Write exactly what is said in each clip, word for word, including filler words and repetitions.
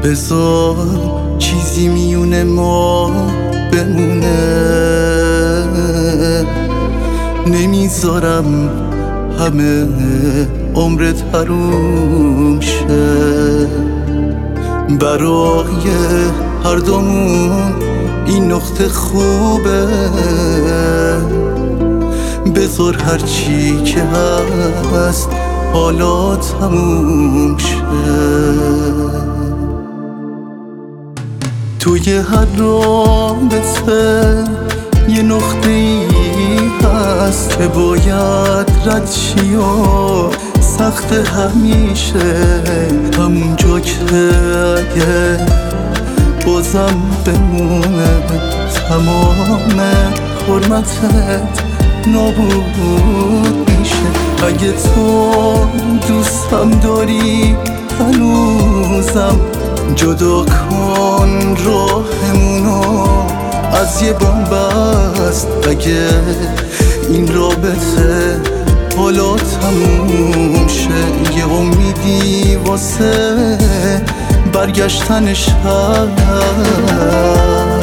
بذار چیزی میونه ما بمونه، نمیذارم همه عمرت حروم شه. برای هر دومون این نقطه خوبه، بذار هرچی که هست حالا تموم شه. توی هر رابطه یه نقطه ای هست که باید رد شی و سخت همیشه، همونجا که اگه بازم بمونه تمام حرمتت نابود میشه. اگه تو دوستم داری هنوزم جدا کن راهمونو از یه بنبست. اگه این رابطه حالا تموم شه، یه امیدی واسه برگشتنش هست.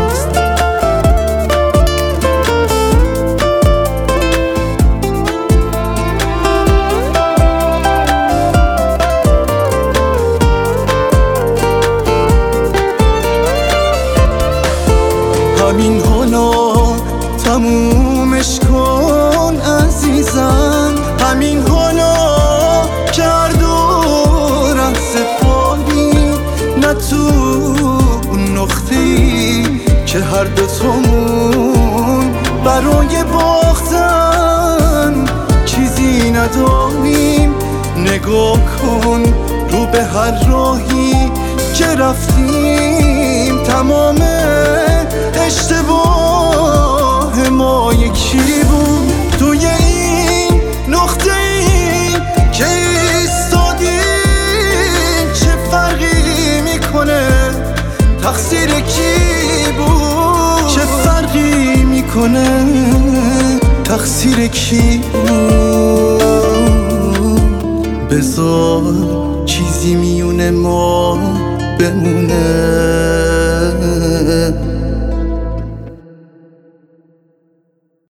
همین حالا تمومش کن عزیزم، همین حالا که هر دو رهزه پایی نه تو اون نقطه‌ای که هر دو تامون برای باختن چیزی نداریم. نگاه کن رو به هر راهی که رفتیم، تمام اشتباه ما یکی بود. توی این نقطه ای که ایستادیم چه فرقی میکنه تقصیر کی بود، چه فرقی میکنه تقصیر کی بود. بذار چیزی میونه ما بمونه،